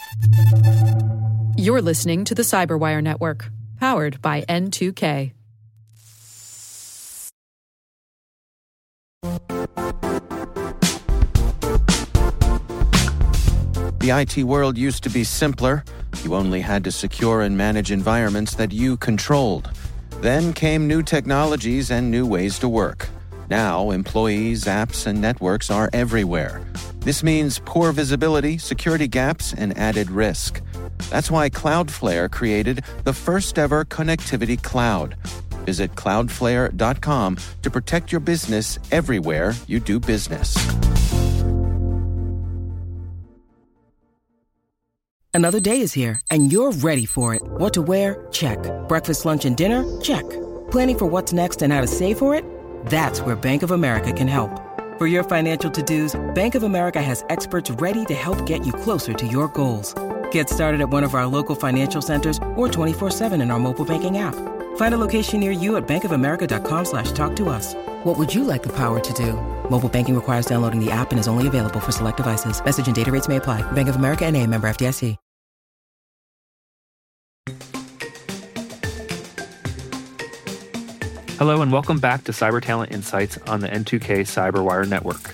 You're listening to the Cyberwire Network, powered by N2K. The IT world used to be simpler. You only had to secure and manage environments that you controlled. Then came new technologies and new ways to work. Now, employees, apps, and networks are everywhere. This means poor visibility, security gaps, and added risk. That's why Cloudflare created the first-ever connectivity cloud. Visit cloudflare.com to protect your business everywhere you do business. Another day is here, and you're ready for it. What to wear? Check. Breakfast, lunch, and dinner? Check. Planning for what's next and how to save for it? That's where Bank of America can help. For your financial to-dos, Bank of America has experts ready to help get you closer to your goals. Get started at one of our local financial centers or 24/7 in our mobile banking app. Find a location near you at bankofamerica.com/talktous. What would you like the power to do? Mobile banking requires downloading the app and is only available for select devices. Message and data rates may apply. Bank of America N.A., member FDIC. Hello and welcome back to Cyber Talent Insights on the N2K Cyberwire Network.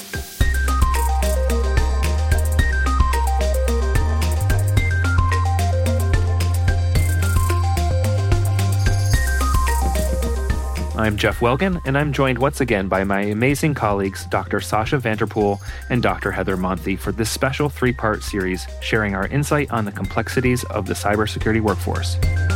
I'm Jeff Welgan, and I'm joined once again by my amazing colleagues, Dr. Sasha Vanterpool and Dr. Heather Monthy, for this special three-part series sharing our insight on the complexities of the cybersecurity workforce.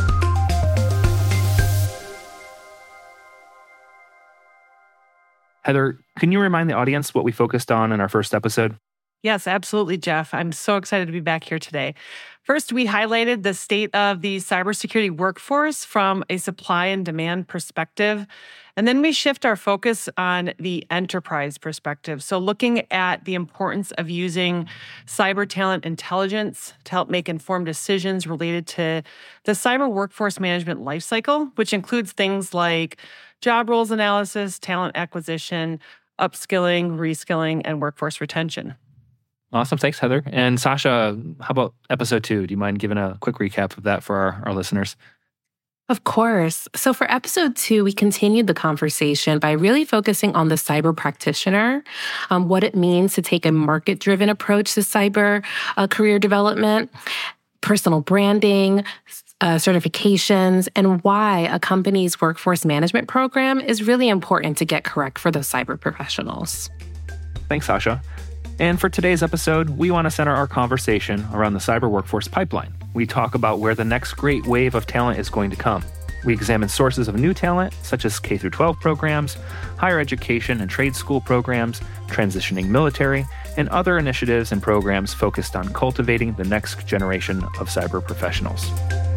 Heather, can you remind the audience what we focused on in our first episode? Yes, absolutely, Jeff. I'm so excited to be back here today. First, we highlighted the state of the cybersecurity workforce from a supply and demand perspective. And then we shift our focus on the enterprise perspective. So looking at the importance of using cyber talent intelligence to help make informed decisions related to the cyber workforce management lifecycle, which includes things like job roles analysis, talent acquisition, upskilling, reskilling, and workforce retention. Awesome. Thanks, Heather. And Sasha, how about episode 2? Do you mind giving a quick recap of that for our listeners? Of course. So for episode 2, we continued the conversation by really focusing on the cyber practitioner, what it means to take a market-driven approach to cyber career development, personal branding, certifications, and why a company's workforce management program is really important to get correct for those cyber professionals. Thanks, Sasha. And for today's episode, we want to center our conversation around the cyber workforce pipeline. We talk about where the next great wave of talent is going to come. We examine sources of new talent, such as K-12 programs, higher education and trade school programs, transitioning military, and other initiatives and programs focused on cultivating the next generation of cyber professionals.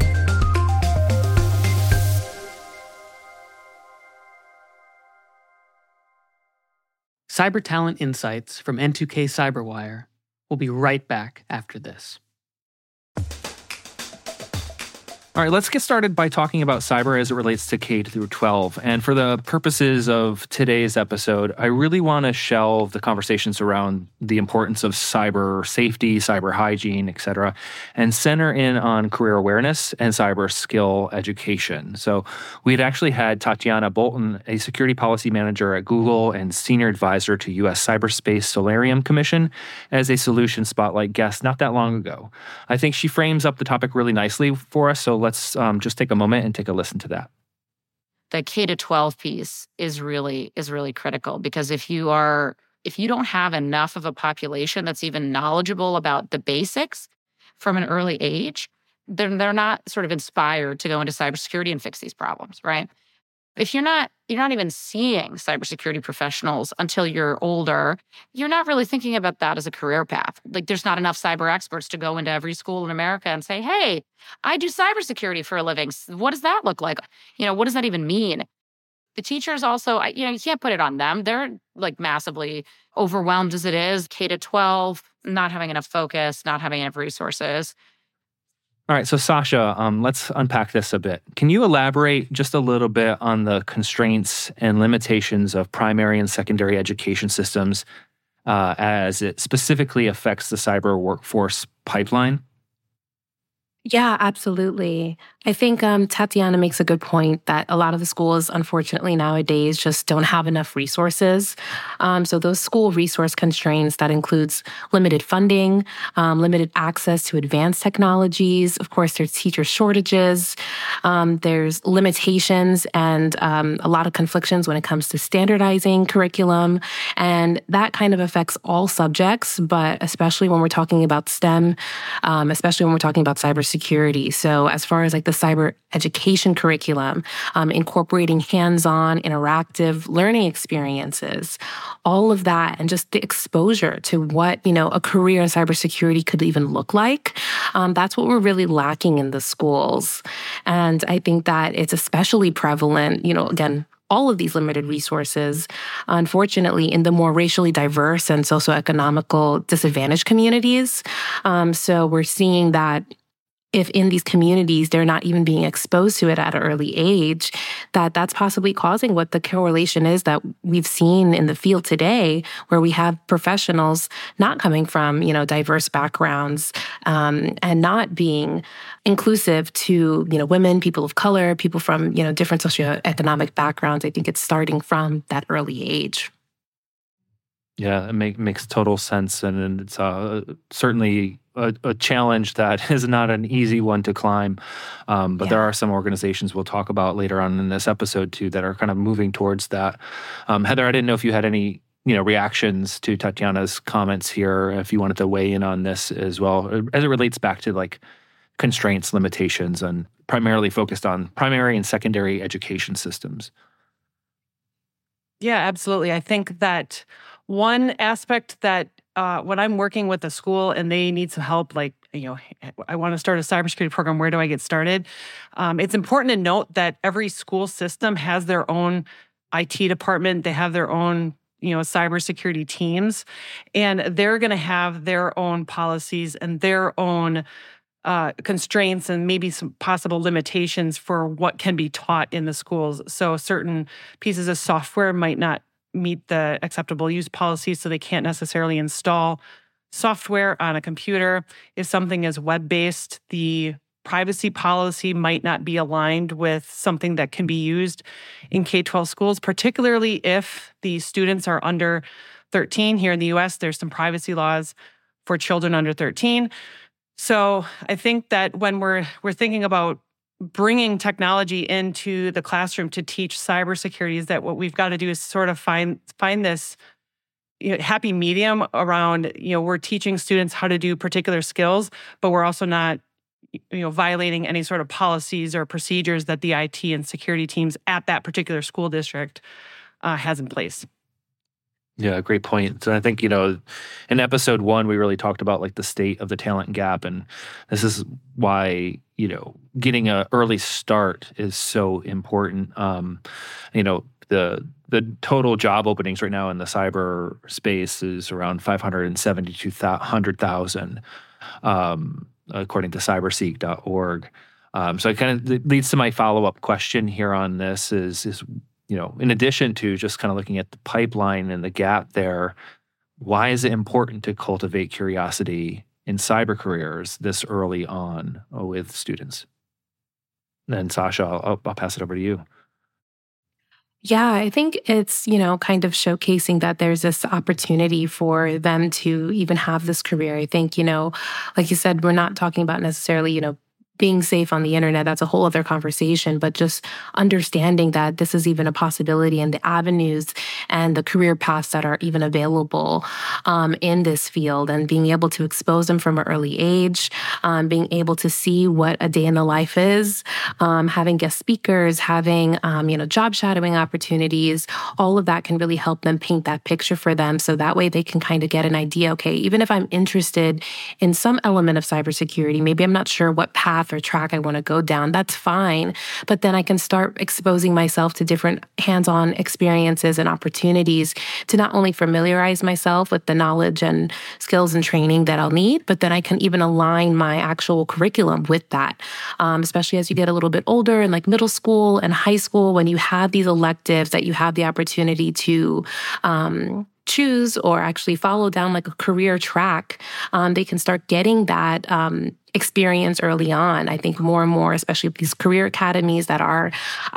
Cyber Talent Insights from N2K Cyberwire. We'll be right back after this. All right, let's get started by talking about cyber as it relates to K through 12. And for the purposes of today's episode, I really want to shelve the conversations around the importance of cyber safety, cyber hygiene, et cetera, and center in on career awareness and cyber skill education. So we had actually had Tatiana Bolton, a security policy manager at Google and senior advisor to U.S. Cyberspace Solarium Commission, as a solution spotlight guest not that long ago. I think she frames up the topic really nicely for us, so let's just take a moment and take a listen to that. The K-12 piece is really critical, because if you don't have enough of a population that's even knowledgeable about the basics from an early age, then they're not sort of inspired to go into cybersecurity and fix these problems, right? If you're not even seeing cybersecurity professionals until you're older, you're not really thinking about that as a career path. Like, there's not enough cyber experts to go into every school in America and say, hey, I do cybersecurity for a living. What does that look like? What does that even mean? The teachers also, you can't put it on them. They're like massively overwhelmed as it is. K-12, not having enough focus, not having enough resources. All right, so Sasha, let's unpack this a bit. Can you elaborate just a little bit on the constraints and limitations of primary and secondary education systems as it specifically affects the cyber workforce pipeline? Yeah, absolutely. I think Tatiana makes a good point that a lot of the schools, unfortunately, nowadays just don't have enough resources. So those school resource constraints, that includes limited funding, limited access to advanced technologies. Of course, there's teacher shortages. There's limitations and a lot of conflictions when it comes to standardizing curriculum. And that kind of affects all subjects, but especially when we're talking about STEM, especially when we're talking about cybersecurity. So as far as like the cyber education curriculum, incorporating hands-on interactive learning experiences, all of that, and just the exposure to what, a career in cybersecurity could even look like. That's what we're really lacking in the schools. And I think that it's especially prevalent, again, all of these limited resources, unfortunately, in the more racially diverse and socioeconomical disadvantaged communities. So we're seeing that if in these communities they're not even being exposed to it at an early age, that's possibly causing what the correlation is that we've seen in the field today, where we have professionals not coming from, diverse backgrounds, and not being inclusive to, women, people of color, people from, different socioeconomic backgrounds. I think it's starting from that early age. Yeah, it makes total sense. And it's certainly a challenge that is not an easy one to climb. But there are some organizations we'll talk about later on in this episode too that are kind of moving towards that. Heather, I didn't know if you had any reactions to Tatiana's comments here, if you wanted to weigh in on this as well, as it relates back to like constraints, limitations, and primarily focused on primary and secondary education systems. Yeah, absolutely. I think that one aspect that when I'm working with a school and they need some help, like, I want to start a cybersecurity program, where do I get started? It's important to note that every school system has their own IT department. They have their own, cybersecurity teams, and they're going to have their own policies and their own constraints and maybe some possible limitations for what can be taught in the schools. So certain pieces of software might not meet the acceptable use policies, so they can't necessarily install software on a computer. If something is web-based, the privacy policy might not be aligned with something that can be used in K-12 schools, particularly if the students are under 13. Here in the U.S., there's some privacy laws for children under 13. So I think that when we're thinking about bringing technology into the classroom to teach cybersecurity, is that what we've got to do is sort of find this happy medium around, we're teaching students how to do particular skills, but we're also not, violating any sort of policies or procedures that the IT and security teams at that particular school district has in place. Yeah, great point. So I think, in episode 1, we really talked about like the state of the talent gap. And this is why, getting an early start is so important. The total job openings right now in the cyber space is around 572,000, according to cyberseek.org. So it kind of leads to my follow-up question here on this is in addition to just kind of looking at the pipeline and the gap there, why is it important to cultivate curiosity in cyber careers this early on with students? And Sasha, I'll pass it over to you. Yeah, I think it's, kind of showcasing that there's this opportunity for them to even have this career. I think, like you said, we're not talking about necessarily, being safe on the internet. That's a whole other conversation, but just understanding that this is even a possibility and the avenues and the career paths that are even available in this field, and being able to expose them from an early age, being able to see what a day in the life is, having guest speakers, having, job shadowing opportunities, all of that can really help them paint that picture for them. So that way they can kind of get an idea, okay, even if I'm interested in some element of cybersecurity, maybe I'm not sure what path or track I want to go down, that's fine. But then I can start exposing myself to different hands-on experiences and opportunities to not only familiarize myself with the knowledge and skills and training that I'll need, but then I can even align my actual curriculum with that. Especially as you get a little bit older in like middle school and high school, when you have these electives that you have the opportunity to choose or actually follow down like a career track, they can start getting that experience early on. I think more and more, especially with these career academies that are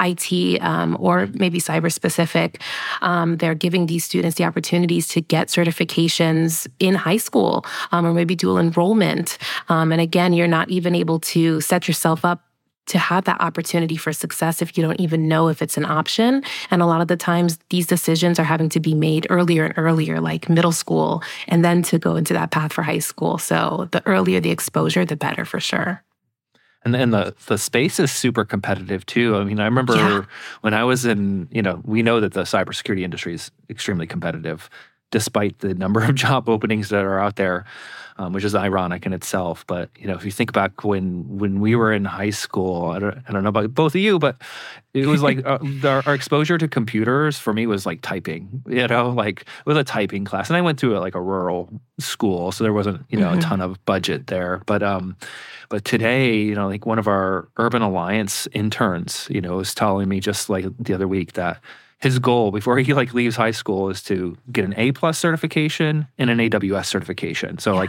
IT or maybe cyber specific, they're giving these students the opportunities to get certifications in high school or maybe dual enrollment. And again, you're not even able to set yourself up to have that opportunity for success if you don't even know if it's an option. And a lot of the times these decisions are having to be made earlier and earlier, like middle school, and then to go into that path for high school. So the earlier the exposure, the better for sure. And then the space is super competitive too. I mean, I remember when I was in, we know that the cybersecurity industry is extremely competitive, despite the number of job openings that are out there, which is ironic in itself. But if you think back when we were in high school, I don't know about both of you, but it was like our exposure to computers for me was like typing. Like with a typing class, and I went to a rural school, so there wasn't a ton of budget there. But today, like one of our Urban Alliance interns, was telling me just like the other week that his goal before he leaves high school is to get an A+ certification and an AWS certification. So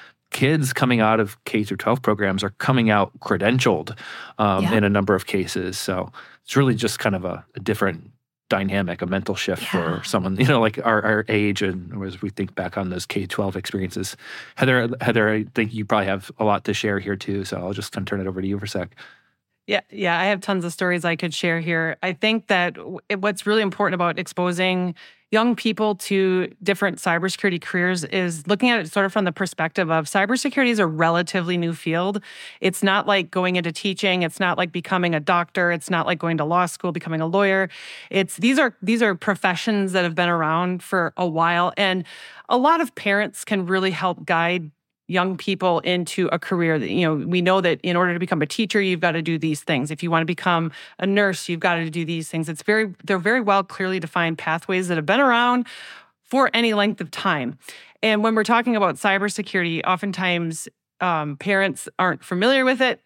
kids coming out of K through 12 programs are coming out credentialed in a number of cases. So it's really just kind of a different dynamic, a mental shift for someone, like our age, and as we think back on those K-12 experiences. Heather, I think you probably have a lot to share here too. So I'll just kind of turn it over to you for a sec. Yeah, I have tons of stories I could share here. I think that what's really important about exposing young people to different cybersecurity careers is looking at it sort of from the perspective of cybersecurity is a relatively new field. It's not like going into teaching. It's not like becoming a doctor. It's not like going to law school, becoming a lawyer. These are professions that have been around for a while, and a lot of parents can really help guide young people into a career that, we know that in order to become a teacher, you've got to do these things. If you want to become a nurse, you've got to do these things. They're very well clearly defined pathways that have been around for any length of time. And when we're talking about cybersecurity, oftentimes parents aren't familiar with it.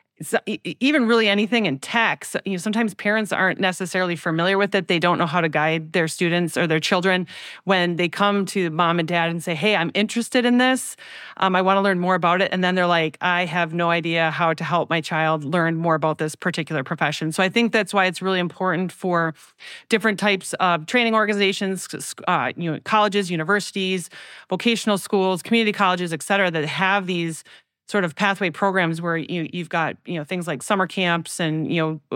Even really anything in tech, sometimes parents aren't necessarily familiar with it. They don't know how to guide their students or their children when they come to mom and dad and say, hey, I'm interested in this. I want to learn more about it. And then they're like, I have no idea how to help my child learn more about this particular profession. So I think that's why it's really important for different types of training organizations, colleges, universities, vocational schools, community colleges, et cetera, that have these sort of pathway programs where you've got things like summer camps and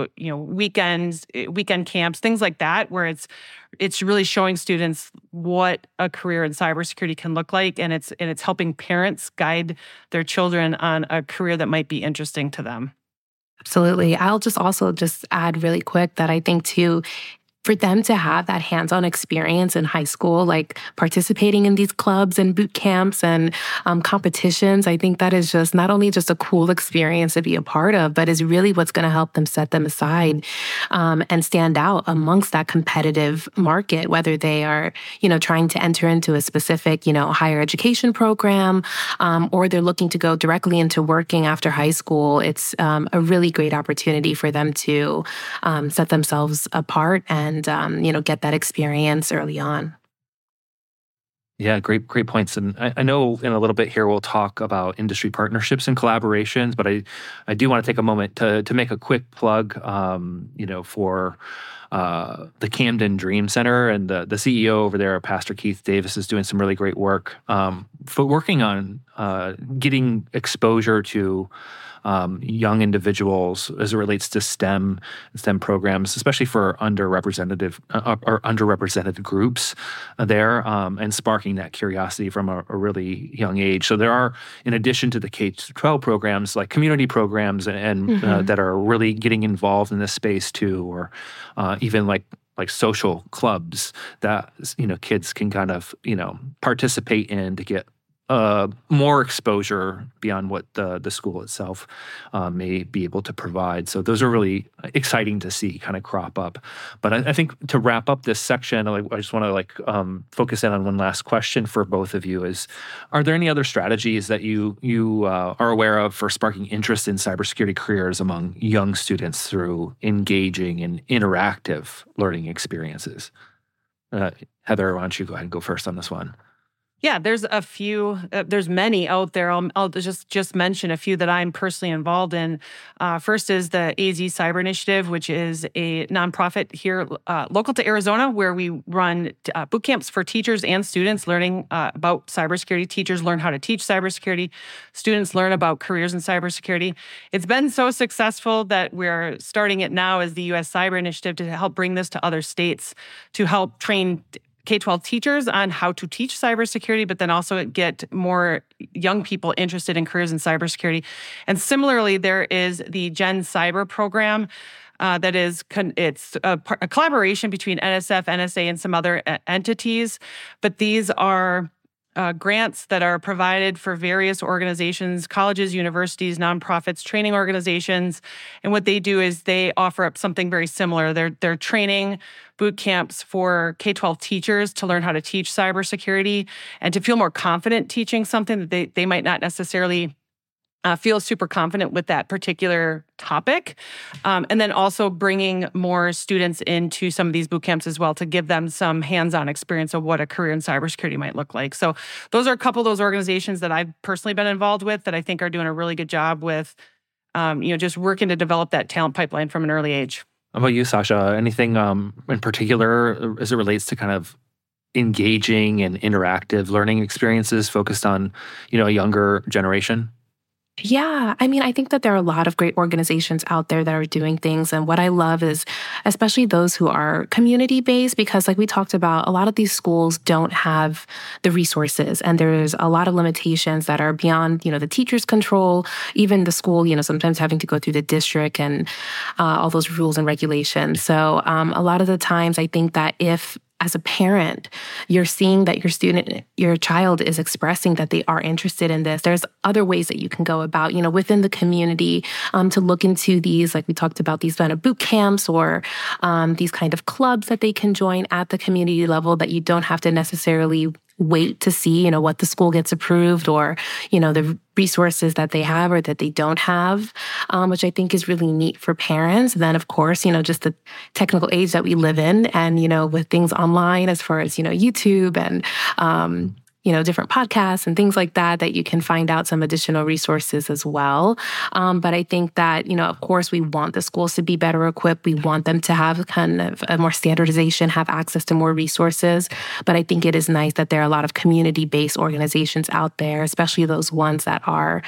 weekend camps, things like that, where it's really showing students what a career in cybersecurity can look like, and it's helping parents guide their children on a career that might be interesting to them. Absolutely. I'll just add really quick that I think too, for them to have that hands-on experience in high school, like participating in these clubs and boot camps and competitions, I think that is just not only just a cool experience to be a part of, but is really what's going to help them set them aside and stand out amongst that competitive market, whether they are, trying to enter into a specific, higher education program, or they're looking to go directly into working after high school. It's a really great opportunity for them to set themselves apart and get that experience early on. Yeah, great points. And I know in a little bit here we'll talk about industry partnerships and collaborations, but I do want to take a moment to make a quick plug, for the Camden Dream Center, and the CEO over there, Pastor Keith Davis, is doing some really great work for working on getting exposure to young individuals as it relates to STEM programs, especially for underrepresented groups there, and sparking that curiosity from a really young age. So there are, in addition to the K-12 programs, like community programs and that are really getting involved in this space too, or even like social clubs that kids can kind of participate in to get more exposure beyond what the school itself may be able to provide. So those are really exciting to see kind of crop up. But I think to wrap up this section, I just want to focus in on one last question for both of you: are there any other strategies that you are aware of for sparking interest in cybersecurity careers among young students through engaging in interactive learning experiences? Heather, why don't you go ahead and go first on this one? Yeah, there's a few, there's many out there. I'll just mention a few that I'm personally involved in. First is the AZ Cyber Initiative, which is a nonprofit here local to Arizona, where we run boot camps for teachers and students learning about cybersecurity. Teachers learn how to teach cybersecurity. Students learn about careers in cybersecurity. It's been so successful that we're starting it now as the U.S. Cyber Initiative to help bring this to other states, to help train K-12 teachers on how to teach cybersecurity, but then also get more young people interested in careers in cybersecurity. And similarly, there is the Gen Cyber program that is it's a collaboration between NSF, NSA, and some other entities. But these are grants that are provided for various organizations, colleges, universities, nonprofits, training organizations. And what they do is they offer up something very similar. They're training boot camps for K-12 teachers to learn how to teach cybersecurity and to feel more confident teaching something that they might not necessarily feel super confident with that particular topic. And then also bringing more students into some of these boot camps as well to give them some hands-on experience of what a career in cybersecurity might look like. So those are a couple of those organizations that I've personally been involved with that I think are doing a really good job with, just working to develop that talent pipeline from an early age. How about you, Sasha? Anything in particular as it relates to kind of engaging and interactive learning experiences focused on, a younger generation? Yeah, I think that there are a lot of great organizations out there that are doing things. And what I love is especially those who are community-based, because like we talked about, a lot of these schools don't have the resources. And there's a lot of limitations that are beyond, the teacher's control, even the school, sometimes having to go through the district and all those rules and regulations. So a lot of the times I think that if as a parent, you're seeing that your child is expressing that they are interested in this, there's other ways that you can go about, within the community to look into these, like we talked about, these kind of boot camps or these kind of clubs that they can join at the community level that you don't have to necessarily wait to see, what the school gets approved or, the resources that they have or that they don't have, which I think is really neat for parents. And then, of course, just the technical age that we live in and, with things online as far as, YouTube and, different podcasts and things like that you can find out some additional resources as well. But I think that, of course, we want the schools to be better equipped. We want them to have kind of a more standardization, have access to more resources. But I think it is nice that there are a lot of community-based organizations out there, especially those ones that are,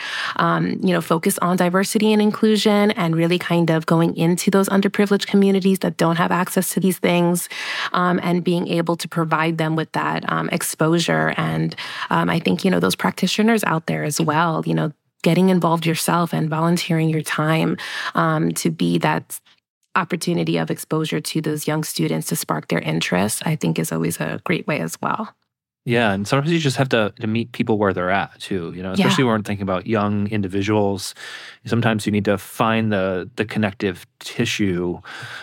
focused on diversity and inclusion and really kind of going into those underprivileged communities that don't have access to these things and being able to provide them with that exposure. And I think, those practitioners out there as well, getting involved yourself and volunteering your time to be that opportunity of exposure to those young students to spark their interest, I think is always a great way as well. Yeah, and sometimes you just have to meet people where they're at too, especially when we're thinking about young individuals. Sometimes you need to find the connective tissue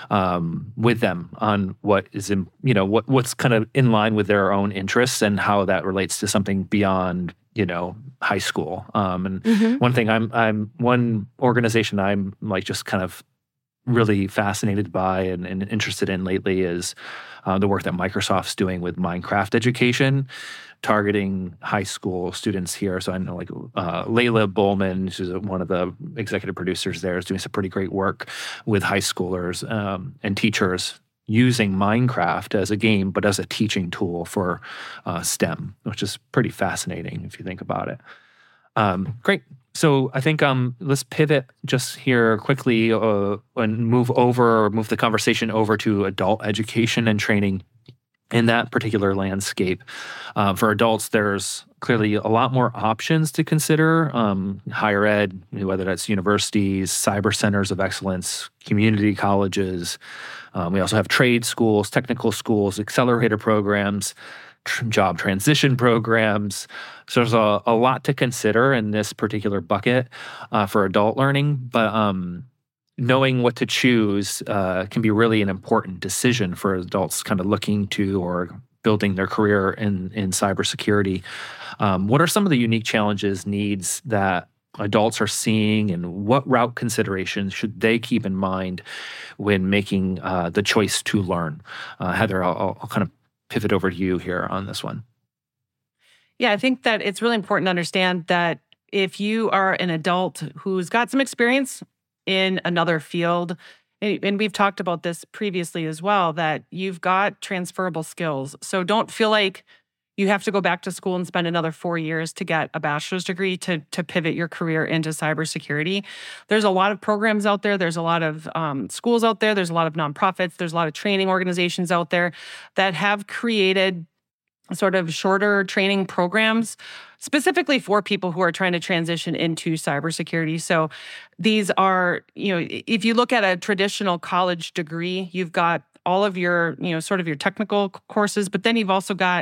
with them on what is what's kind of in line with their own interests and how that relates to something beyond high school. One thing one organization I'm like just kind of really fascinated by and interested in lately is the work that Microsoft's doing with Minecraft education, targeting high school students here. So I know Layla Bowman, who's one of the executive producers there, is doing some pretty great work with high schoolers and teachers using Minecraft as a game, but as a teaching tool for STEM, which is pretty fascinating if you think about it. Great. So I think let's pivot just here quickly and move the conversation over to adult education and training in that particular landscape. For adults, there's clearly a lot more options to consider. Higher ed, whether that's universities, cyber centers of excellence, community colleges. We also have trade schools, technical schools, accelerator programs, job transition programs. So there's a lot to consider in this particular bucket for adult learning, but knowing what to choose can be really an important decision for adults kind of looking to or building their career in cybersecurity. What are some of the unique challenges, needs that adults are seeing, and what route considerations should they keep in mind when making the choice to learn? Heather, I'll kind of pivot over to you here on this one. Yeah, I think that it's really important to understand that if you are an adult who's got some experience in another field, and we've talked about this previously as well, that you've got transferable skills. So don't feel like you have to go back to school and spend another 4 years to get a bachelor's degree to pivot your career into cybersecurity. There's a lot of programs out there. There's a lot of schools out there. There's a lot of nonprofits. There's a lot of training organizations out there that have created sort of shorter training programs specifically for people who are trying to transition into cybersecurity. So these are, if you look at a traditional college degree, you've got all of your, sort of your technical courses, but then you've also got,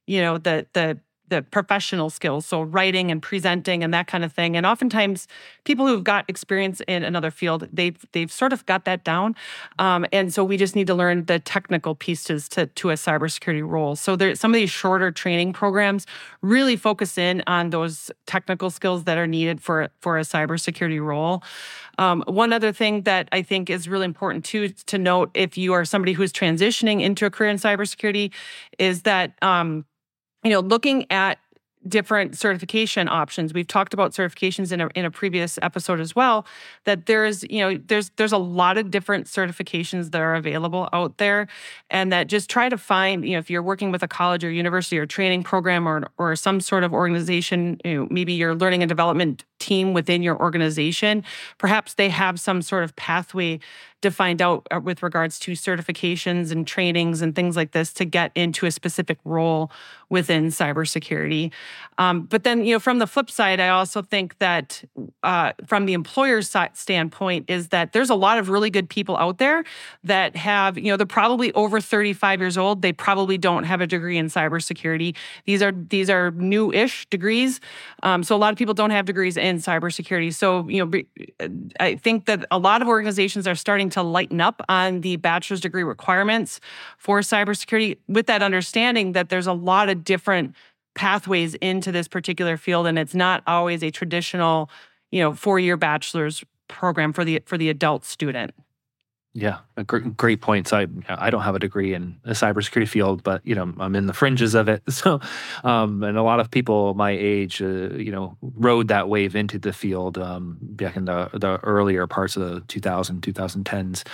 the professional skills, so writing and presenting and that kind of thing. And oftentimes, people who've got experience in another field, they've sort of got that down. And so we just need to learn the technical pieces to a cybersecurity role. So some of these shorter training programs really focus in on those technical skills that are needed for a cybersecurity role. One other thing that I think is really important too to note if you are somebody who's transitioning into a career in cybersecurity is that looking at different certification options. We've talked about certifications in a previous episode as well, that there's a lot of different certifications that are available out there, and that just try to find, if you're working with a college or university or training program or some sort of organization, maybe your learning and development team within your organization, perhaps they have some sort of pathway to find out with regards to certifications and trainings and things like this to get into a specific role within cybersecurity. But then, from the flip side, I also think that from the employer's standpoint is that there's a lot of really good people out there that have, they're probably over 35 years old. They probably don't have a degree in cybersecurity. These are new-ish degrees. So a lot of people don't have degrees in cybersecurity. So, I think that a lot of organizations are starting to lighten up on the bachelor's degree requirements for cybersecurity with that understanding that there's a lot of different pathways into this particular field, and it's not always a traditional, 4-year bachelor's program for the adult student. Yeah, great points. I don't have a degree in the cybersecurity field, but I'm in the fringes of it. So, and a lot of people my age, rode that wave into the field back in the earlier parts of the 2010s.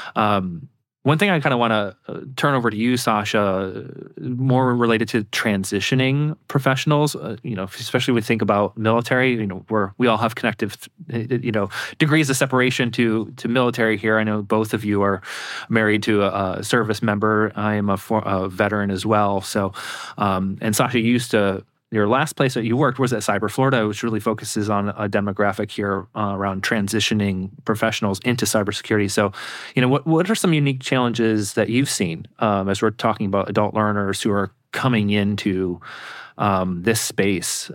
One thing I kind of want to turn over to you, Sasha, more related to transitioning professionals, especially when we think about military, where we all have connective, degrees of separation to military here. I know both of you are married to a service member. I am a veteran as well. So, and Sasha, you used to, your last place that you worked was at Cyber Florida, which really focuses on a demographic here around transitioning professionals into cybersecurity. So, what are some unique challenges that you've seen as we're talking about adult learners who are coming into this space,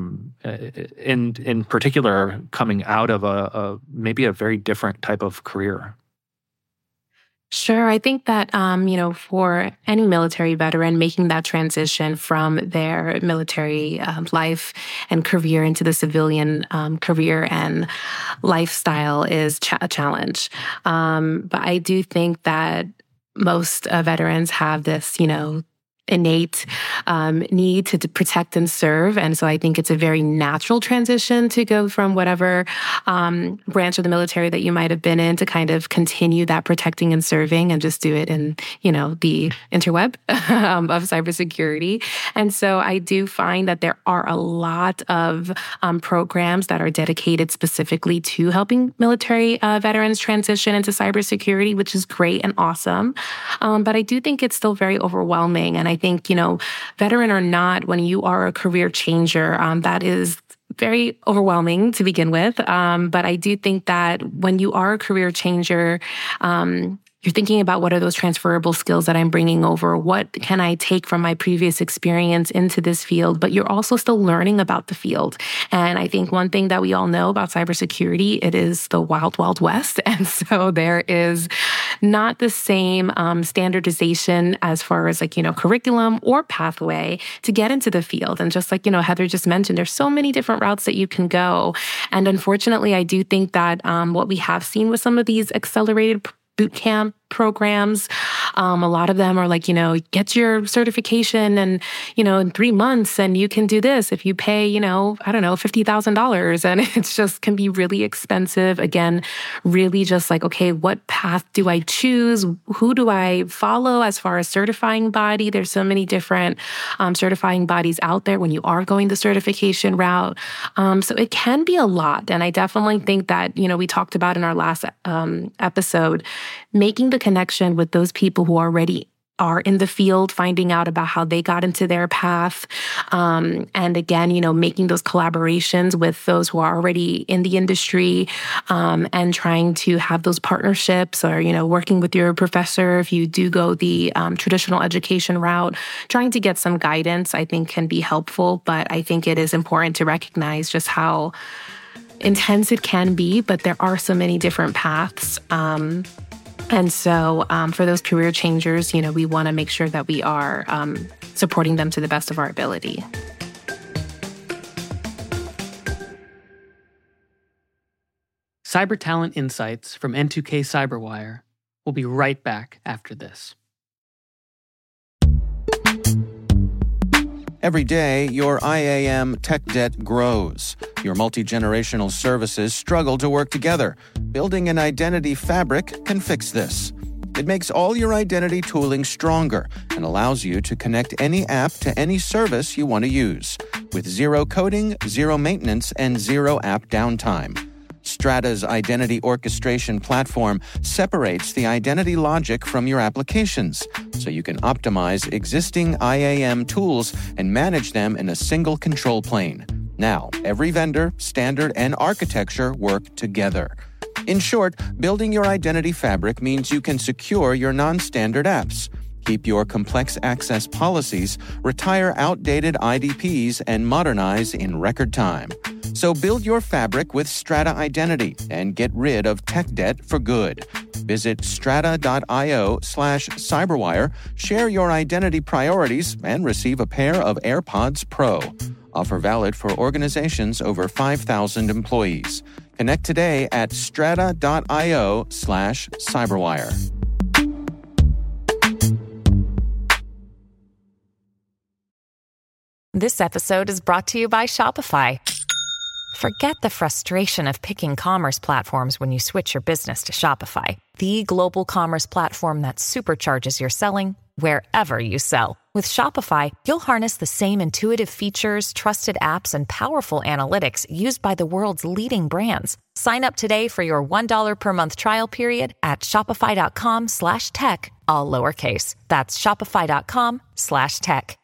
in particular, coming out of maybe a very different type of career? Sure. I think that, for any military veteran making that transition from their military life and career into the civilian career and lifestyle is a challenge. But I do think that most veterans have this, innate need to protect and serve. And so I think it's a very natural transition to go from whatever branch of the military that you might have been in to kind of continue that protecting and serving and just do it in, the interweb of cybersecurity. And so I do find that there are a lot of programs that are dedicated specifically to helping military veterans transition into cybersecurity, which is great and awesome. But I do think it's still very overwhelming. And I think, veteran or not, when you are a career changer, that is very overwhelming to begin with. But I do think that when you are a career changer, you're thinking about what are those transferable skills that I'm bringing over? What can I take from my previous experience into this field? But you're also still learning about the field. And I think one thing that we all know about cybersecurity, it is the wild, wild west. And so there is not the same standardization as far as curriculum or pathway to get into the field. And just like, Heather just mentioned, there's so many different routes that you can go. And unfortunately, I do think that what we have seen with some of these accelerated boot camp programs. A lot of them are like, get your certification and, in 3 months and you can do this if you pay, $50,000. And it's just can be really expensive. Again, really just like, okay, what path do I choose? Who do I follow as far as certifying body? There's so many different certifying bodies out there when you are going the certification route. So it can be a lot. And I definitely think that, we talked about in our last episode, making the connection with those people who already are in the field, finding out about how they got into their path. And again, making those collaborations with those who are already in the industry, and trying to have those partnerships or, working with your professor if you do go the traditional education route, trying to get some guidance, I think can be helpful. But I think it is important to recognize just how intense it can be, but there are so many different paths. And so for those career changers, we want to make sure that we are supporting them to the best of our ability. Cyber Talent Insights from N2K CyberWire. We'll be right back after this. Every day, your IAM tech debt grows. Your multi-generational services struggle to work together. Building an identity fabric can fix this. It makes all your identity tooling stronger and allows you to connect any app to any service you want to use, with zero coding, zero maintenance, and zero app downtime. Strata's identity orchestration platform separates the identity logic from your applications, so you can optimize existing IAM tools and manage them in a single control plane. Now, every vendor, standard, and architecture work together. In short, building your identity fabric means you can secure your non-standard apps, keep your complex access policies, retire outdated IDPs, and modernize in record time. So build your fabric with Strata Identity and get rid of tech debt for good. Visit strata.io/cyberwire, share your identity priorities, and receive a pair of AirPods Pro. Offer valid for organizations over 5,000 employees. Connect today at strata.io/cyberwire. This episode is brought to you by Shopify. Forget the frustration of picking commerce platforms when you switch your business to Shopify, the global commerce platform that supercharges your selling wherever you sell. With Shopify, you'll harness the same intuitive features, trusted apps, and powerful analytics used by the world's leading brands. Sign up today for your $1 per month trial period at shopify.com/tech, all lowercase. That's shopify.com/tech.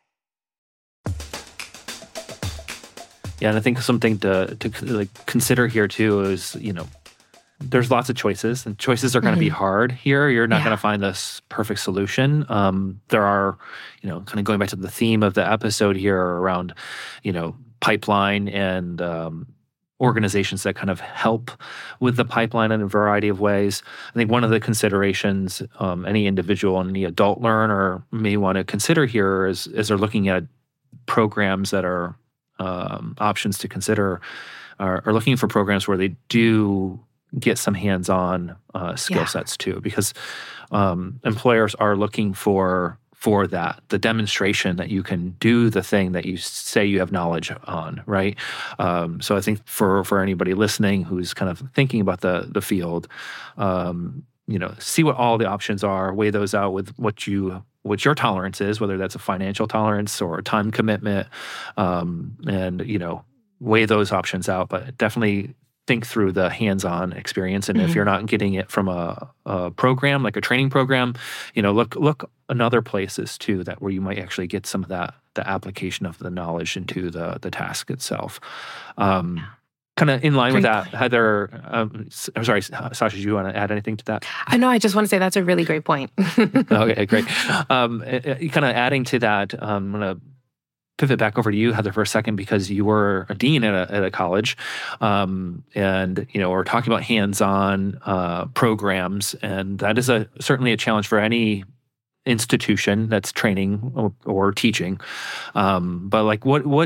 Yeah, and I think something to consider here too is, there's lots of choices, and choices are going to be hard here. You're not going to find this perfect solution. There are, kind of going back to the theme of the episode here around, pipeline and organizations that kind of help with the pipeline in a variety of ways. I think one of the considerations any individual and any adult learner may want to consider here is they're looking at programs that are options to consider are looking for programs where they do get some hands-on skill sets too, because employers are looking for that, the demonstration that you can do the thing that you say you have knowledge on, right? So I think for anybody listening who's kind of thinking about the field, see what all the options are, weigh those out with what your tolerance is, whether that's a financial tolerance or a time commitment, and weigh those options out. But definitely think through the hands-on experience, and if you're not getting it from a program like a training program, look in other places too, where you might actually get some of that, the application of the knowledge into the task itself. Kind of in line with that, Heather, I'm sorry, Sasha, do you want to add anything to that? I know, I just want to say that's a really great point. Okay, great. Kind of adding to that, I'm going to pivot back over to you, Heather, for a second, because you were a dean at a college, and we're talking about hands-on programs, and that is certainly a challenge for any institution that's training or teaching. But what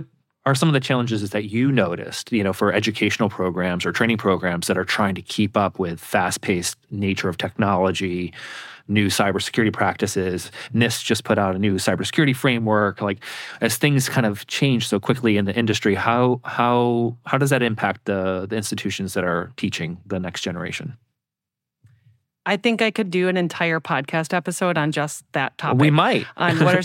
are some of the challenges that you noticed, for educational programs or training programs that are trying to keep up with fast-paced nature of technology, new cybersecurity practices? NIST just put out a new cybersecurity framework. Like, as things kind of change so quickly in the industry, how does that impact the institutions that are teaching the next generation? I think I could do an entire podcast episode on just that topic. We might. On what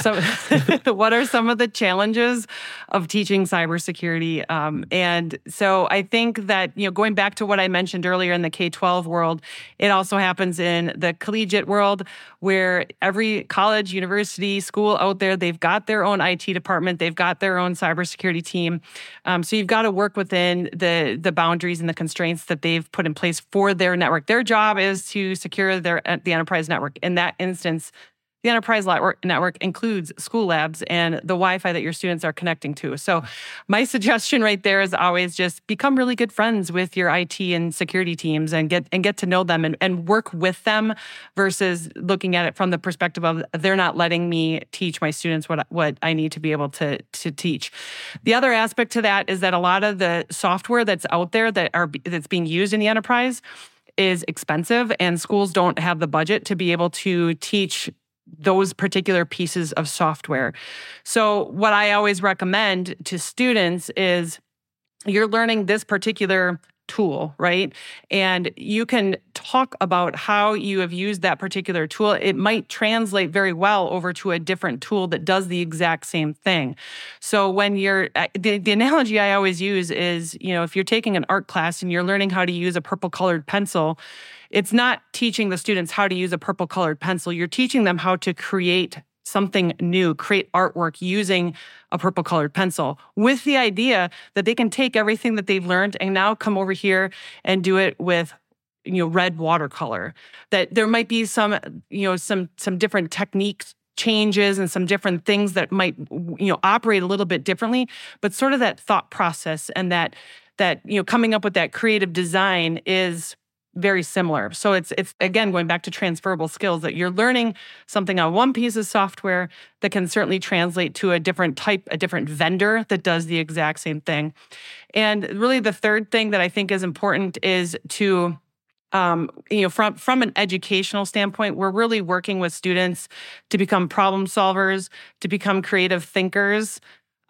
are some of the challenges of teaching cybersecurity? And so I think that, going back to what I mentioned earlier in the K-12 world, it also happens in the collegiate world, where every college, university, school out there, they've got their own IT department, they've got their own cybersecurity team. So you've got to work within the boundaries and the constraints that they've put in place for their network. Their job is to secure the enterprise network. In that instance, the enterprise network includes school labs and the Wi-Fi that your students are connecting to. So my suggestion right there is always just become really good friends with your IT and security teams and get to know them and work with them, versus looking at it from the perspective of they're not letting me teach my students what I need to be able to teach. The other aspect to that is that a lot of the software that's out there that's being used in the enterprise is expensive, and schools don't have the budget to be able to teach those particular pieces of software. So what I always recommend to students is, you're learning this particular tool, right? And you can talk about how you have used that particular tool. It might translate very well over to a different tool that does the exact same thing. So when the analogy I always use is, if you're taking an art class and you're learning how to use a purple colored pencil, it's not teaching the students how to use a purple colored pencil. You're teaching them how to create something new, create artwork using a purple colored pencil, with the idea that they can take everything that they've learned and now come over here and do it with red watercolor. That there might be some different techniques changes and some different things that might operate a little bit differently, but sort of that thought process and that coming up with that creative design is very similar. So it's again going back to transferable skills, that you're learning something on one piece of software that can certainly translate to a different vendor that does the exact same thing. And really the third thing that I think is important is to from an educational standpoint, we're really working with students to become problem solvers, to become creative thinkers,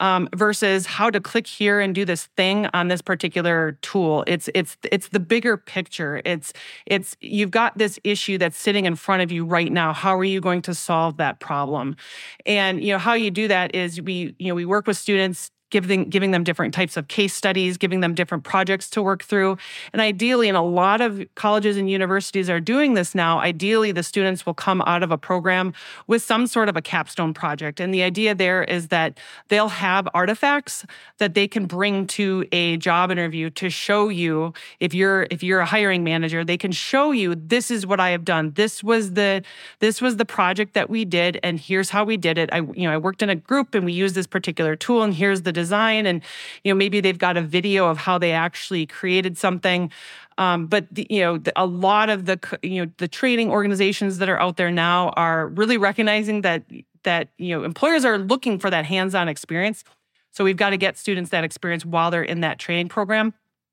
versus how to click here and do this thing on this particular tool. It's the bigger picture. It's you've got this issue that's sitting in front of you right now. How are you going to solve that problem? And how you do that is we work with students, giving them different types of case studies, giving them different projects to work through. And ideally, and a lot of colleges and universities are doing this now, ideally the students will come out of a program with some sort of a capstone project. And the idea there is that they'll have artifacts that they can bring to a job interview to show you, if you're a hiring manager, they can show you, this is what I have done. This was the project that we did, and here's how we did it. I worked in a group and we used this particular tool, and here's the design, and maybe they've got a video of how they actually created something. But a lot of the training organizations that are out there now are really recognizing that employers are looking for that hands-on experience. So we've got to get students that experience while they're in that training program.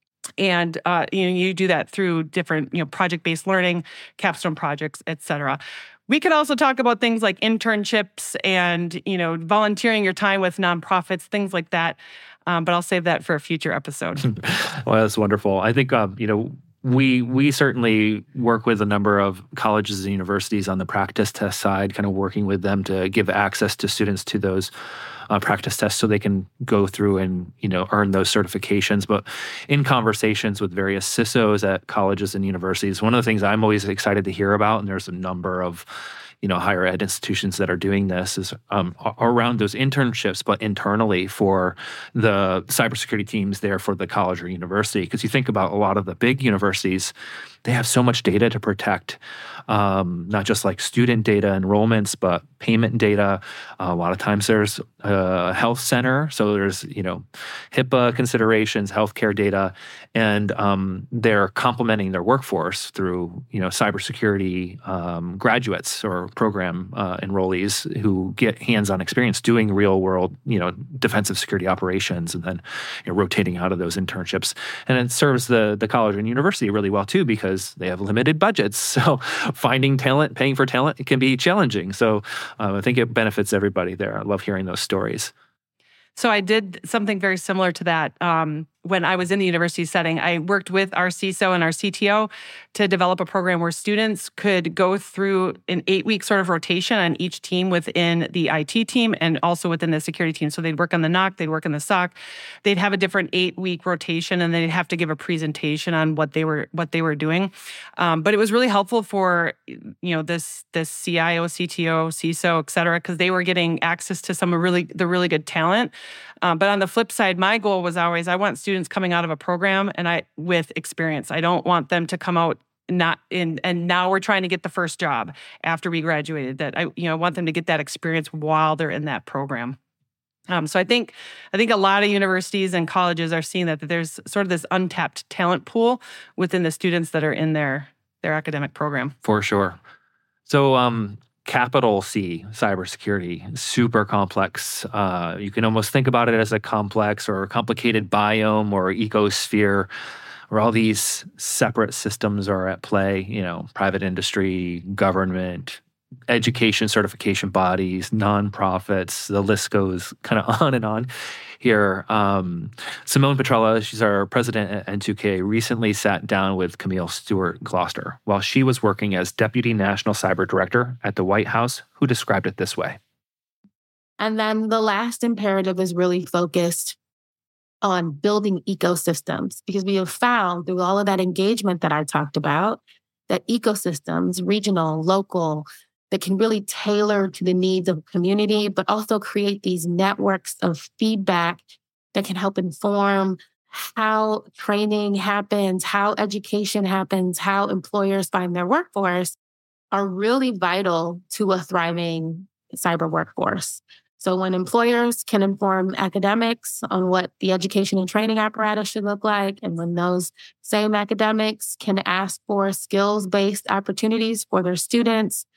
And you do that through different project-based learning, capstone projects, et cetera. We could also talk about things like internships and, volunteering your time with nonprofits, things like that. But I'll save that for a future episode. Well, that's wonderful. I think, we certainly work with a number of colleges and universities on the practice test side, kind of working with them to give access to students to those practice tests so they can go through and, earn those certifications. But in conversations with various CISOs at colleges and universities, one of the things I'm always excited to hear about, and there's a number of higher ed institutions that are doing this, is around those internships, but internally for the cybersecurity teams there for the college or university. Because you think about a lot of the big universities, they have so much data to protect, not just like student data enrollments, but payment data. A lot of times there's health center. So there's, HIPAA considerations, healthcare data, and they're complementing their workforce through, cybersecurity graduates or program enrollees who get hands-on experience doing real-world, defensive security operations, and then rotating out of those internships. And it serves the college and university really well too, because they have limited budgets. So finding talent, paying for talent, it can be challenging. So I think it benefits everybody there. I love hearing those stories. So I did something very similar to that. When I was in the university setting, I worked with our CISO and our CTO to develop a program where students could go through an 8-week sort of rotation on each team within the IT team and also within the security team. So they'd work on the NOC, they'd work on the SOC, they'd have a different 8-week rotation, and they'd have to give a presentation on what they were doing. But it was really helpful for this CIO, CTO, CISO, et cetera, because they were getting access to some of the really good talent. But on the flip side, my goal was always, I want students coming out of a program with experience. I don't want them to come out and now we're trying to get the first job after we graduated. That I want them to get that experience while they're in that program. So I think a lot of universities and colleges are seeing that there's sort of this untapped talent pool within the students that are in their academic program. For sure. So, capital C, cybersecurity, super complex. You can almost think about it as a complex or complicated biome or ecosphere where all these separate systems are at play, private industry, government, education certification bodies, nonprofits, the list goes kind of on and on here. Simone Petrella, she's our president at N2K, recently sat down with Camille Stewart Gloucester while she was working as Deputy National Cyber Director at the White House, who described it this way. And then the last imperative is really focused on building ecosystems, because we have found through all of that engagement that I talked about, that ecosystems, regional, local, that can really tailor to the needs of the community, but also create these networks of feedback that can help inform how training happens, how education happens, how employers find their workforce, are really vital to a thriving cyber workforce. So when employers can inform academics on what the education and training apparatus should look like, and when those same academics can ask for skills-based opportunities for their students,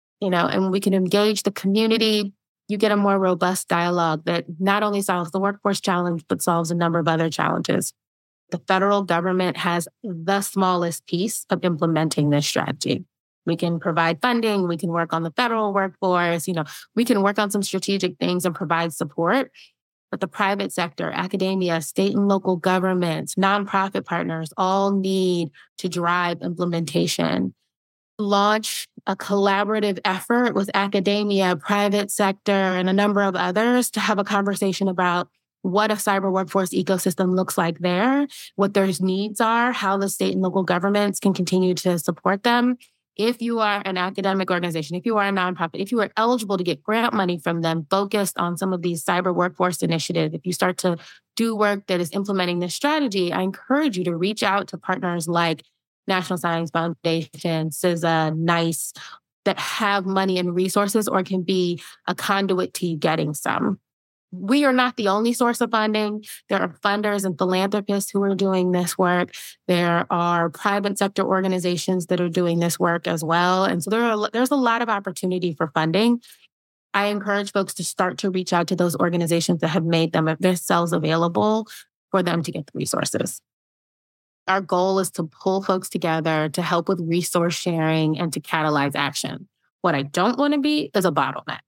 and we can engage the community, you get a more robust dialogue that not only solves the workforce challenge, but solves a number of other challenges. The federal government has the smallest piece of implementing this strategy. We can provide funding, we can work on the federal workforce, we can work on some strategic things and provide support. But the private sector, academia, state and local governments, nonprofit partners all need to drive implementation. Launch a collaborative effort with academia, private sector, and a number of others to have a conversation about what a cyber workforce ecosystem looks like there, what their needs are, how the state and local governments can continue to support them. If you are an academic organization, if you are a nonprofit, if you are eligible to get grant money from them focused on some of these cyber workforce initiatives, if you start to do work that is implementing this strategy, I encourage you to reach out to partners like National Science Foundation, CISA, NICE, that have money and resources or can be a conduit to you getting some. We are not the only source of funding. There are funders and philanthropists who are doing this work. There are private sector organizations that are doing this work as well. And so there's a lot of opportunity for funding. I encourage folks to start to reach out to those organizations that have made themselves available for them to get the resources. Our goal is to pull folks together to help with resource sharing and to catalyze action. What I don't want to be is a bottleneck.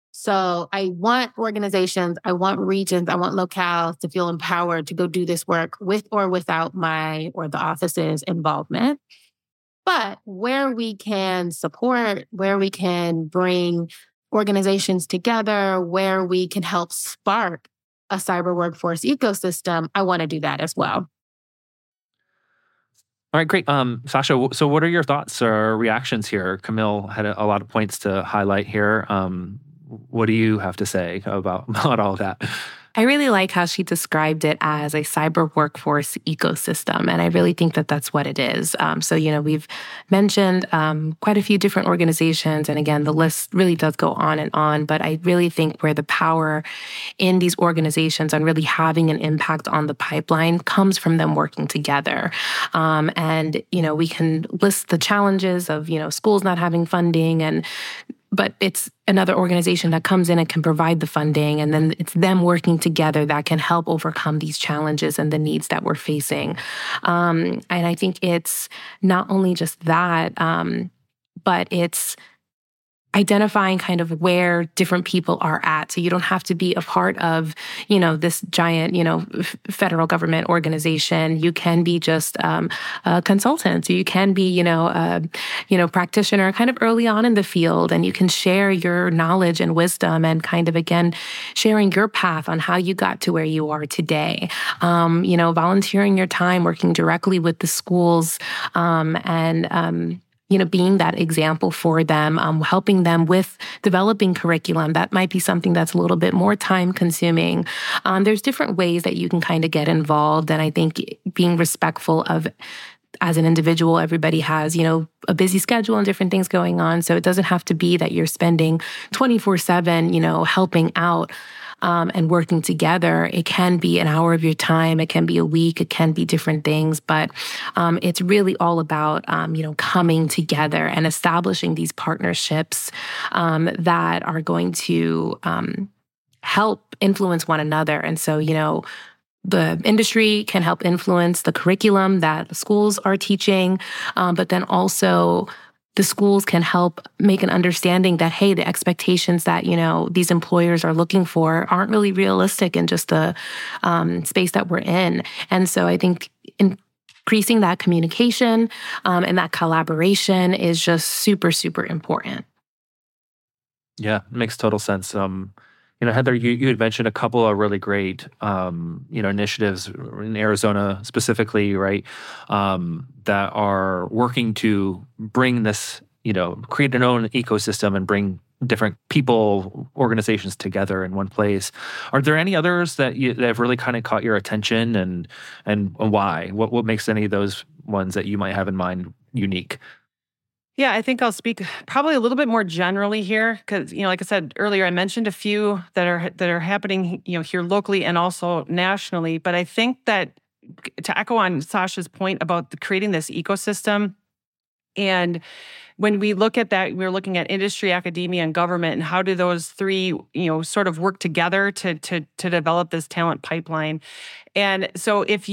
So I want organizations, I want regions, I want locales to feel empowered to go do this work with or without my or the office's involvement. But where we can support, where we can bring organizations together, where we can help spark a cyber workforce ecosystem, I want to do that as well. All right, great. Sasha, so what are your thoughts or reactions here? Camille had a lot of points to highlight here. What do you have to say about all of that? I really like how she described it as a cyber workforce ecosystem. And I really think that that's what it is. We've mentioned quite a few different organizations. And again, the list really does go on and on. But I really think where the power in these organizations on really having an impact on the pipeline comes from them working together. We can list the challenges of, schools not having funding but it's another organization that comes in and can provide the funding. And then it's them working together that can help overcome these challenges and the needs that we're facing. And I think it's not only just that, but it's identifying kind of where different people are at. So you don't have to be a part of, this giant, federal government organization. You can be just a consultant. So you can be, a practitioner kind of early on in the field, and you can share your knowledge and wisdom and kind of, again, sharing your path on how you got to where you are today. Volunteering your time, working directly with the schools, being that example for them, helping them with developing curriculum. That might be something that's a little bit more time consuming. There's different ways that you can kind of get involved. And I think being respectful of, as an individual, everybody has, a busy schedule and different things going on. So it doesn't have to be that you're spending 24/7, helping out. And working together. It can be an hour of your time. It can be a week. It can be different things. But it's really all about, coming together and establishing these partnerships that are going to help influence one another. And so, the industry can help influence the curriculum that the schools are teaching, but then also the schools can help make an understanding that, hey, the expectations that, these employers are looking for aren't really realistic in just the space that we're in. And so I think increasing that communication and that collaboration is just super, super important. Yeah, makes total sense. Heather, you had mentioned a couple of really great, initiatives in Arizona specifically, right, that are working to bring this, create their own ecosystem and bring different people, organizations together in one place. Are there any others that have really kind of caught your attention, and why? What makes any of those ones that you might have in mind unique? Yeah, I think I'll speak probably a little bit more generally here because, like I said earlier, I mentioned a few that are happening, here locally and also nationally. But I think that to echo on Sasha's point about creating this ecosystem, and when we look at that, we're looking at industry, academia, and government, and how do those three, sort of work together to develop this talent pipeline. And so if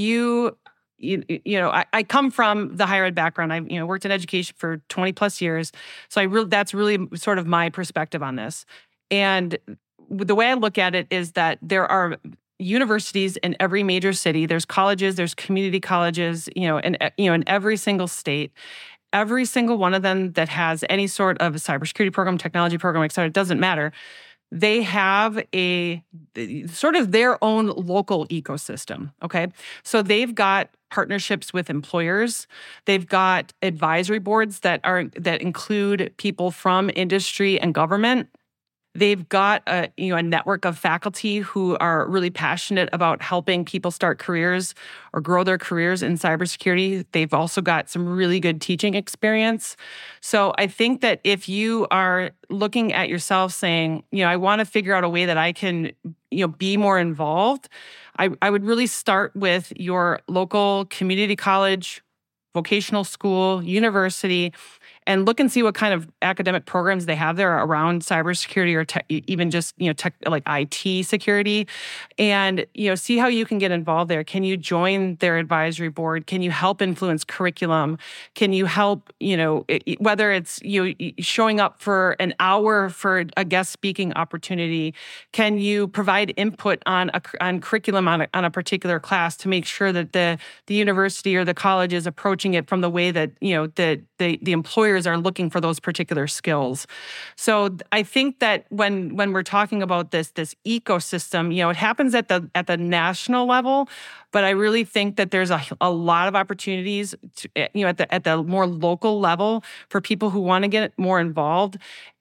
I come from the higher ed background. I worked in education for 20 plus years. So that's really sort of my perspective on this. And the way I look at it is that there are universities in every major city. There's colleges, there's community colleges, in every single state. Every single one of them that has any sort of a cybersecurity program, technology program, et cetera, it doesn't matter. They have a sort of their own local ecosystem, okay? So they've got partnerships with employers. They've got advisory boards that include people from industry and government. They've got a network of faculty who are really passionate about helping people start careers or grow their careers in cybersecurity. They've also got some really good teaching experience. So I think that if you are looking at yourself saying, I want to figure out a way that I can, be more involved, I would really start with your local community college, vocational school, university, and look and see what kind of academic programs they have there around cybersecurity or even just, tech, like IT security, and, see how you can get involved there. Can you join their advisory board? Can you help influence curriculum? Can you help, whether it's showing up for an hour for a guest speaking opportunity? Can you provide input on curriculum on a particular class to make sure that the university or the college is approaching it from the way that, the employers are looking for those particular skills. So I think that when we're talking about this ecosystem, it happens at the national level, but I really think that there's a lot of opportunities to, at the more local level for people who want to get more involved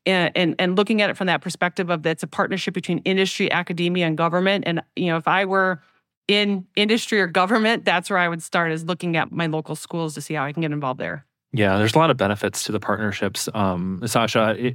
and looking at it from that perspective of that's a partnership between industry, academia, and government. And, if I were in industry or government, that's where I would start, is looking at my local schools to see how I can get involved there. Yeah, there's a lot of benefits to the partnerships. Sasha,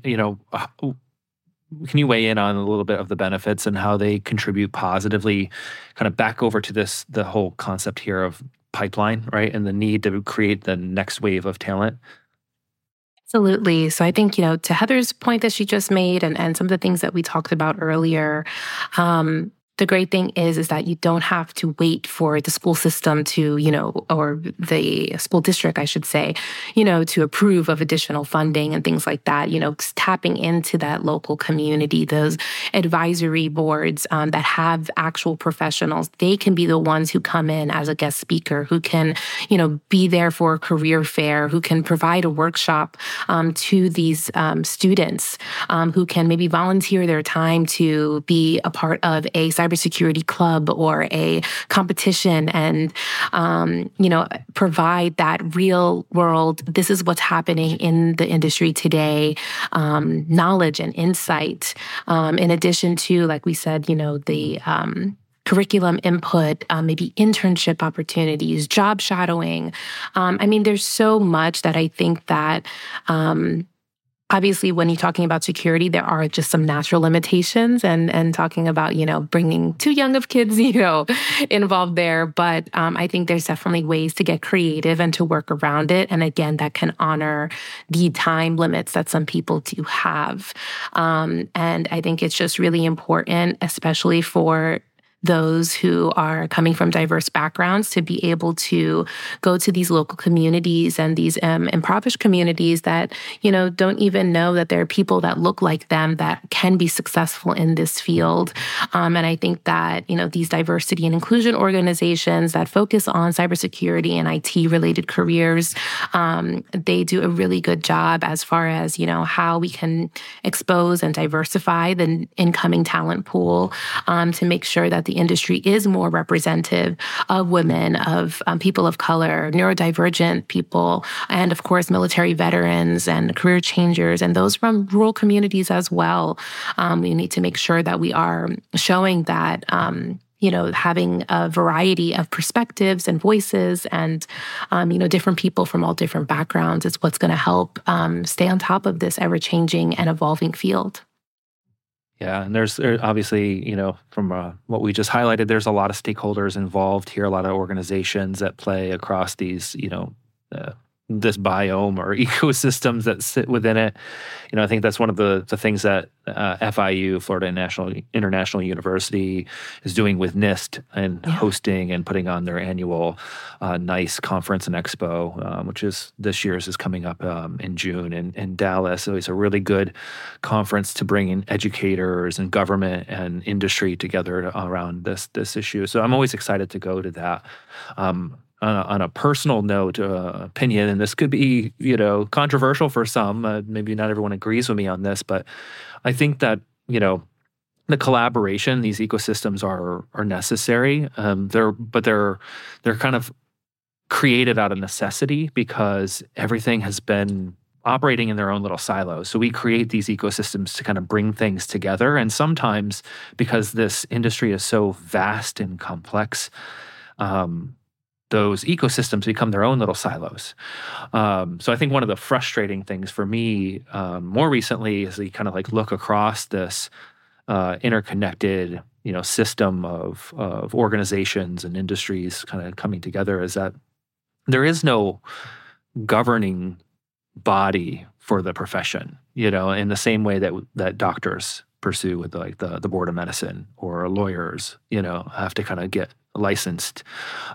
can you weigh in on a little bit of the benefits and how they contribute positively kind of back over to the whole concept here of pipeline, right? And the need to create the next wave of talent? Absolutely. So I think, to Heather's point that she just made and some of the things that we talked about earlier, the great thing is that you don't have to wait for the school system to, or the school district, I should say, to approve of additional funding and things like that. Tapping into that local community, those advisory boards that have actual professionals, they can be the ones who come in as a guest speaker, who can, be there for a career fair, who can provide a workshop to these students, who can maybe volunteer their time to be a part of a cybersecurity club or a competition and, provide that real world, this is what's happening in the industry today, knowledge and insight. In addition to, like we said, the curriculum input, maybe internship opportunities, job shadowing. There's so much that I think that obviously, when you're talking about security, there are just some natural limitations and talking about, bringing too young of kids, involved there. But I think there's definitely ways to get creative and to work around it. And again, that can honor the time limits that some people do have. And I think it's just really important, especially for those who are coming from diverse backgrounds, to be able to go to these local communities and these impoverished communities that, don't even know that there are people that look like them that can be successful in this field. And I think that, these diversity and inclusion organizations that focus on cybersecurity and IT-related careers, they do a really good job as far as, how we can expose and diversify the incoming talent pool to make sure that the industry is more representative of women, of people of color, neurodivergent people, and of course, military veterans and career changers, and those from rural communities as well. We need to make sure that we are showing that having a variety of perspectives and voices and, different people from all different backgrounds is what's going to help stay on top of this ever-changing and evolving field. Yeah, and there's obviously, from what we just highlighted, there's a lot of stakeholders involved here, a lot of organizations that play across these, this biome or ecosystems that sit within it. I think that's one of the things that FIU, Florida International University, is doing with NIST and hosting and putting on their annual NICE conference and expo, which is this year's is coming up in June in Dallas. So it's a really good conference to bring in educators and government and industry together around this issue. So I'm always excited to go to that. On a personal note, opinion, and this could be, controversial for some. Maybe not everyone agrees with me on this, but I think that, the collaboration, these ecosystems are necessary. They're kind of created out of necessity because everything has been operating in their own little silos. So we create these ecosystems to kind of bring things together. And sometimes because this industry is so vast and complex, those ecosystems become their own little silos. So I think one of the frustrating things for me more recently is you kind of look across this interconnected, system of organizations and industries kind of coming together, is that there is no governing body for the profession, in the same way that doctors pursue with the board of medicine, or lawyers, have to kind of get licensed.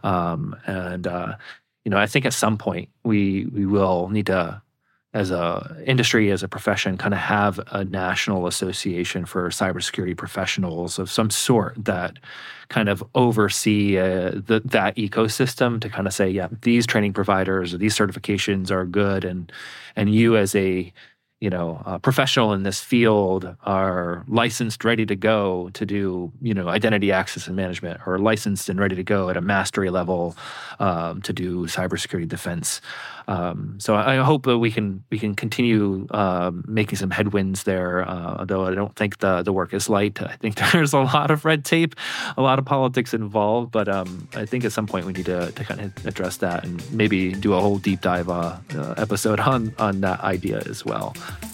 I think at some point we will need to, as a industry, as a profession, kind of have a national association for cybersecurity professionals of some sort that kind of oversee that ecosystem to kind of say, yeah, these training providers or these certifications are good, and you as a professional in this field are licensed, ready to go to do, identity access and management, or licensed and ready to go at a mastery level to do cybersecurity defense. So I hope that we can continue making some headwinds there. Though I don't think the work is light. I think there's a lot of red tape, a lot of politics involved. But I think at some point we need to kind of address that and maybe do a whole deep dive episode on that idea as well.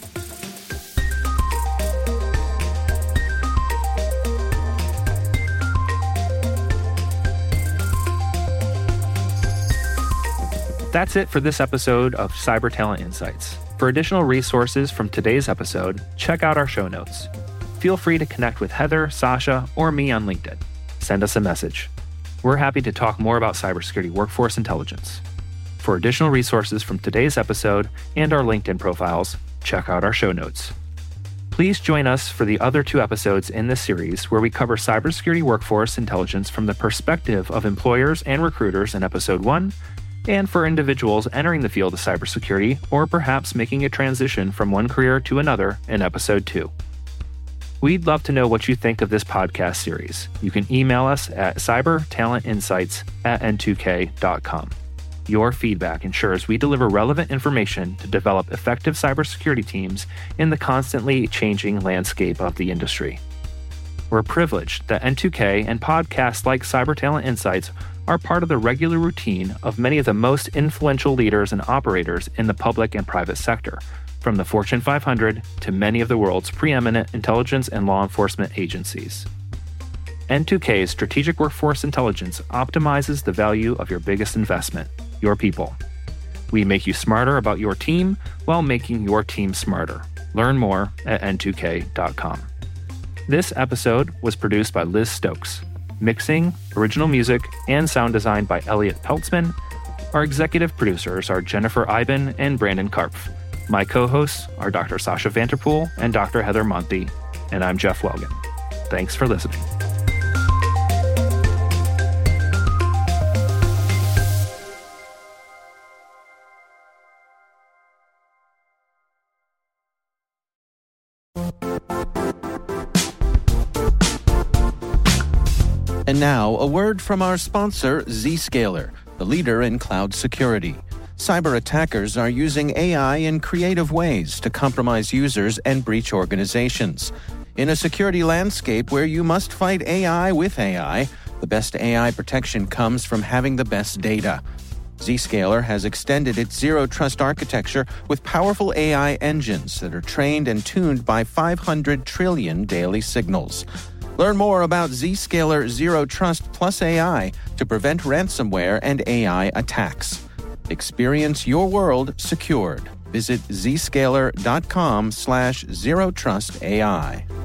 That's it for this episode of Cyber Talent Insights. For additional resources from today's episode, check out our show notes. Feel free to connect with Heather, Sasha, or me on LinkedIn. Send us a message. We're happy to talk more about cybersecurity workforce intelligence. For additional resources from today's episode and our LinkedIn profiles, check out our show notes. Please join us for the other 2 episodes in this series where we cover cybersecurity workforce intelligence from the perspective of employers and recruiters in episode 1, and for individuals entering the field of cybersecurity or perhaps making a transition from one career to another in episode 2. We'd love to know what you think of this podcast series. You can email us at cybertalentinsights@n2k.com. Your feedback ensures we deliver relevant information to develop effective cybersecurity teams in the constantly changing landscape of the industry. We're privileged that N2K and podcasts like Cyber Talent Insights are part of the regular routine of many of the most influential leaders and operators in the public and private sector, from the Fortune 500 to many of the world's preeminent intelligence and law enforcement agencies. N2K's strategic workforce intelligence optimizes the value of your biggest investment, your people. We make you smarter about your team while making your team smarter. Learn more at n2k.com. This episode was produced by Liz Stokes. Mixing, original music, and sound design by Elliot Peltzman. Our executive producers are Jennifer Iben and Brandon Karpf. My co-hosts are Dr. Sasha Vanterpool and Dr. Heather Monty, and I'm Jeff Welgan. Thanks for listening. And now, a word from our sponsor, Zscaler, the leader in cloud security. Cyber attackers are using AI in creative ways to compromise users and breach organizations. In a security landscape where you must fight AI with AI, the best AI protection comes from having the best data. Zscaler has extended its Zero Trust architecture with powerful AI engines that are trained and tuned by 500 trillion daily signals. Learn more about Zscaler Zero Trust Plus AI to prevent ransomware and AI attacks. Experience your world secured. Visit zscaler.com/zerotrustai.